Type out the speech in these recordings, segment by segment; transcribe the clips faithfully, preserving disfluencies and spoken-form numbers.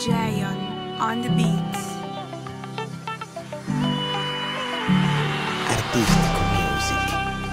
Jayon on the beats. Artístico Music.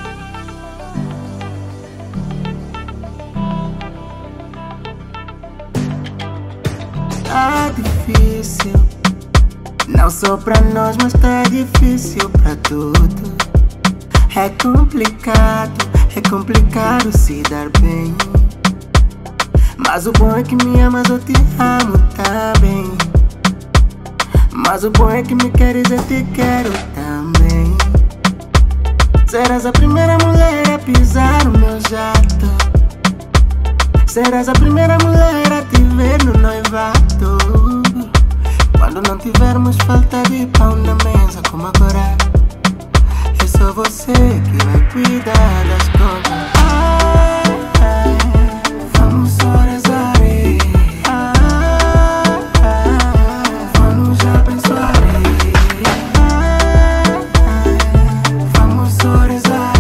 Tá difícil, não só pra nós, mas tá difícil pra tudo. É complicado, é complicado se dar bem. Mas o bom é que me amas, eu te amo também. Mas o bom é que me queres, eu te quero também. Serás a primeira mulher a pisar no meu jato. Serás a primeira mulher a te ver no noivado. Quando não tivermos falta de pão na mesa como agora, é só você que vai cuidar das contas. Ai, ai, vamos só rezar. Ai, ai, vamos já abençoar. Ai, ai, vamos só rezar.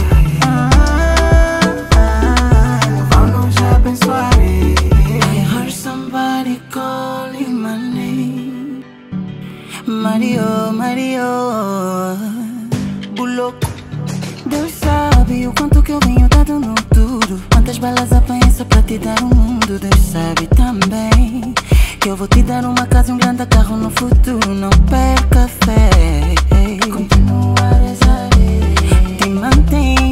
Ai, ai, vamos já abençoar. I heard somebody calling my name. Mario, Mario, Buloco. Deus sabe o quanto que eu venho dando tudo. Quantas balas apanhei só pra te dar um mundo. Deus sabe também que eu vou te dar uma casa e um grande carro no futuro. Não perca fé, continua a rezar. Te mantém